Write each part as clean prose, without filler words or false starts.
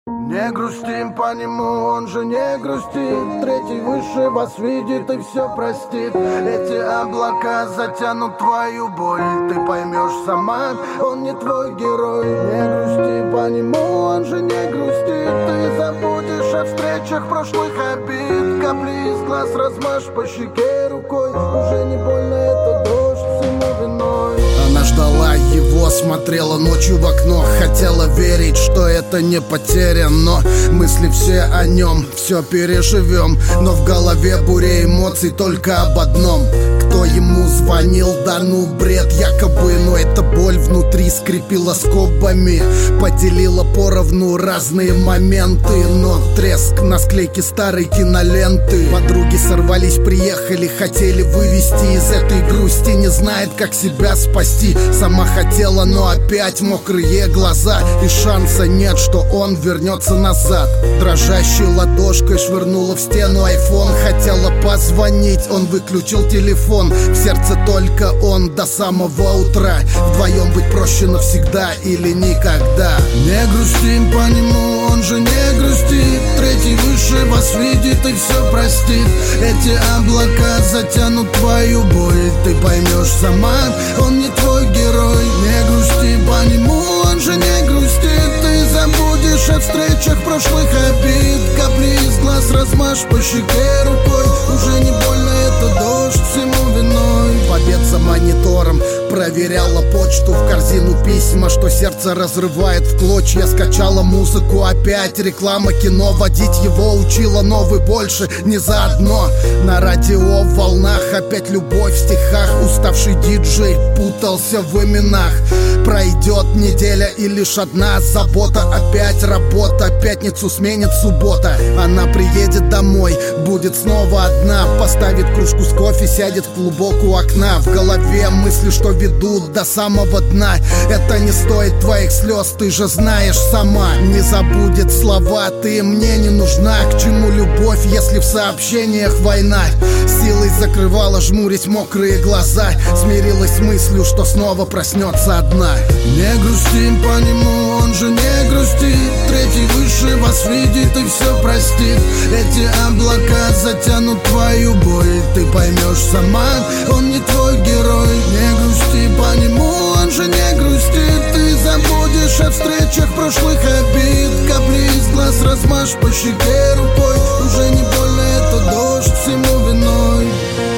Не грустим по нему, он же не грустит. Третий выше вас видит и все простит. Эти облака затянут твою боль. Ты поймешь сама, он не твой герой. Не грусти по нему, он же не грустит. Ты забудешь о встречах прошлых обид. Капли из глаз размажь по щеке рукой. Уже не больно, это дождь всему виной. Она ждала его, смотрела ночью в окно. Хотела верить, что это не потеря, но мысли все о нем, все переживем. Но в голове буря эмоций только об одном: кто ему звонил, да ну бред якобы. Но эта боль внутри скрипела скобами, поделила поровну разные моменты. Но треск на склейке старой киноленты. Подруги сорвались, приехали, хотели вывести из этой грусти. Не знает, как себя спасти. Сама хотела, но опять мокрые глаза. И шанса нет, что он вернется назад. Дрожащей ладошкой швырнула в стену айфон. Хотела позвонить, он выключил телефон. В сердце только он до самого утра. Вдвоем быть проще навсегда или никогда. Не грустим по нему, он же не грустит. Третий выше вас видит и все простит. Эти облака затянут твою боль. Ты поймешь сама, он не твой герой. Не грусти по нему, он же не грустит. Ты забудешь о встречах прошлых обид. Капли из глаз размажь по щеке рукой. Уже не больно, это дождь всему виной. Побед за монитором проверяла почту, в корзину письма, что сердце разрывает в клочья. Скачала музыку, опять реклама кино. Водить его учила, но вы больше не заодно. На радио в волнах опять любовь в стихах. Уставший диджей путался в именах. Пройдет неделя и лишь одна забота. Опять работа, пятницу сменит суббота. Она приедет домой, будет снова одна. Поставит кружку с кофе, сядет в клубок у окна. В голове мысли, что ведут до самого дна. Это не стоит твоих слез, ты же знаешь сама. Не забудет слова, ты мне не нужна. К чему любовь, если в сообщениях война? Силой закрывала, жмурясь мокрые глаза. Смирилась с мыслью, что снова проснется одна. Не грустим по нему, он же не грустит. Третий выше вас видит и все простит. Эти облака затянут твою боль. Ты поймешь сама, он не твой герой. Не грусти по нему, он же не грустит. Ты забудешь о встречах прошлых обид. Капли из глаз размажь по щеке рукой. Уже не больно, это дождь всему виной.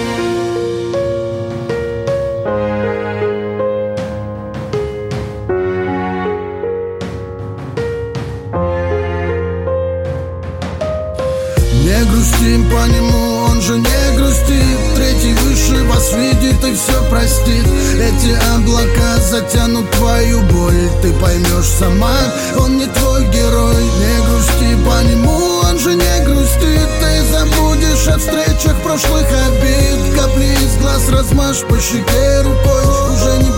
Не грустим по нему, он же не грустит. Третий выше вас видит и все простит. Эти облака затянут твою боль. Ты поймешь сама, он не твой герой. Не грусти по нему, он же не грустит. Ты забудешь о встречах прошлых обид. Капли из глаз размажь по щеке рукой. Уже не